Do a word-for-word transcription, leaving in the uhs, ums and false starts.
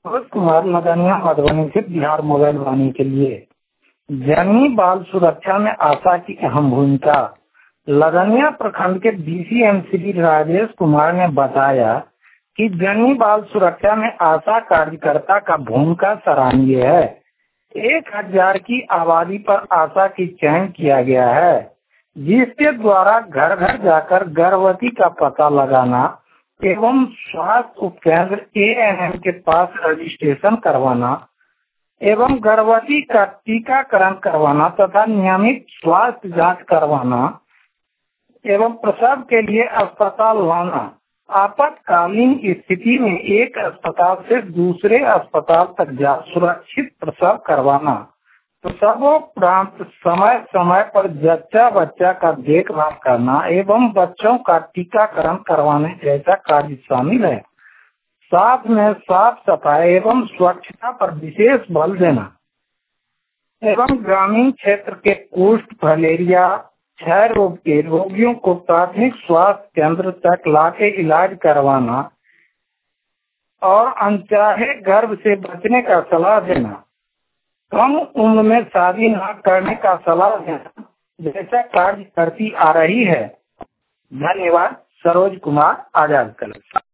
सरोज कुमार लदनिया मधुबनी से बिहार मोबाइल वाणी के लिए। जननी बाल सुरक्षा में आशा की अहम भूमिका। लदनिया प्रखंड के डीसीएम श्री राजेश कुमार ने बताया कि जननी बाल सुरक्षा में आशा कार्यकर्ता का भूमिका सराहनीय है। एक हजार की आबादी पर आशा की चयन किया गया है, जिसके द्वारा घर घर जाकर गर्भवती का पता लगाना एवं स्वास्थ्य उपकेंद्र ए एन एम के पास रजिस्ट्रेशन करवाना एवं गर्भवती का टीकाकरण करवाना तथा नियमित स्वास्थ्य जांच करवाना एवं प्रसव के लिए अस्पताल लाना, आपातकालीन स्थिति में एक अस्पताल से दूसरे अस्पताल तक जा सुरक्षित प्रसव करवाना, प्रसवोपरांत समय समय पर जच्चा बच्चा का देखभाल करना एवं बच्चों का टीकाकरण करवाने जैसा कार्य शामिल है। साथ में साफ सफाई एवं स्वच्छता पर विशेष बल देना एवं ग्रामीण क्षेत्र के कुष्ठ, फलेरिया, क्षय रोग के रोगियों को प्राथमिक स्वास्थ्य केंद्र तक लाके इलाज करवाना और अनचाहे गर्भ से बचने का सलाह देना, कम उम्र में शादी न करने का सलाह देना जैसा कार्य करती आ रही है। धन्यवाद। सरोज कुमार, आजाद कलेक्टर।